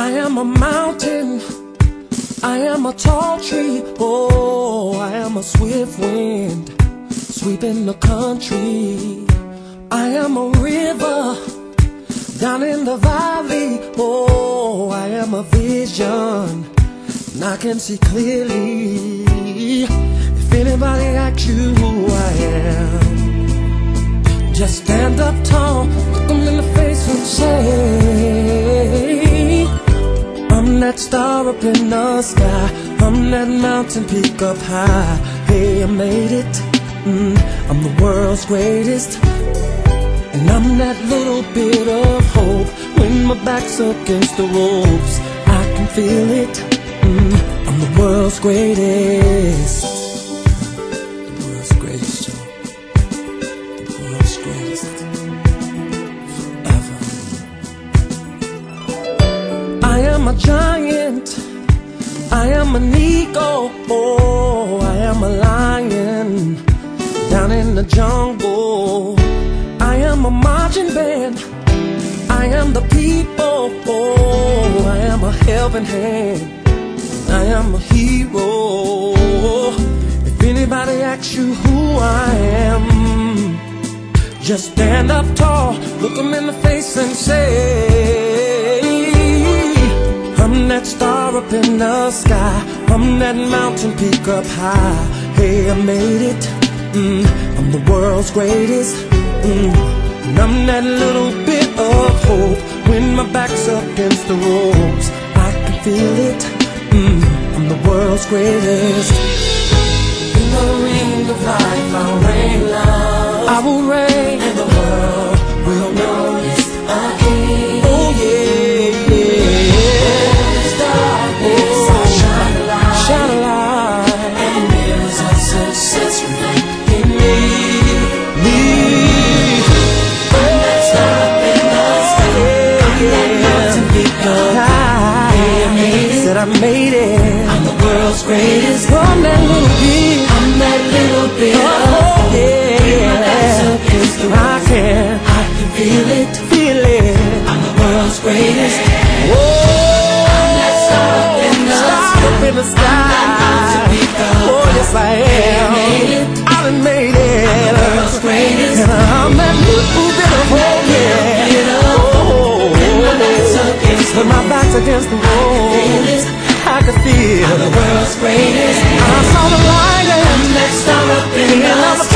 I am a mountain, I am a tall tree, oh, I am a swift wind, sweeping the country. I am a river, down in the valley, oh, I am a vision, and I can see clearly. If anybody asks you who I am, just stand up tall, look them in the face and say, I'm that star up in the sky, I'm that mountain peak up high. Hey, I made it, I'm the world's greatest, and I'm that little bit of hope. When my back's against the ropes, I can feel it, I'm the world's greatest. The world's greatest, Joe. The world's greatest. Forever. I am a giant, I am an eagle, oh, I am a lion, down in the jungle. I am a marching band, I am the people, oh, I am a helping hand, I am a hero. If anybody asks you who I am, just stand up tall, look them in the face and say, I'm that star up in the sky, I'm that mountain peak up high. Hey, I made it, I'm the world's greatest, and I'm that little bit of hope. When my back's against the ropes, I can feel it, I'm the world's greatest. In the ring of life, I'll reign love, I will reign, and the world will notice again. Oh yeah, yeah. Darkness, I'll shine a light, shine a light, and mirrors of success reflect in me. I'm that star up in the sky, I'm that mountain peak up high. I made it, I'm the world's greatest. I'm that little bit, I'm that little bit of hope. Yeah, I can feel it, feel it. I'm the world's greatest. Whoa, I'm that star up in the sky, I'm that mountain peak up. Oh yes I am, I done made it. I'm the world's greatest, and I'm that little bit of hope. Yeah, when my back's against the wall, I can feel I'm the world's greatest. I saw the light, and I'm that star up in the sky.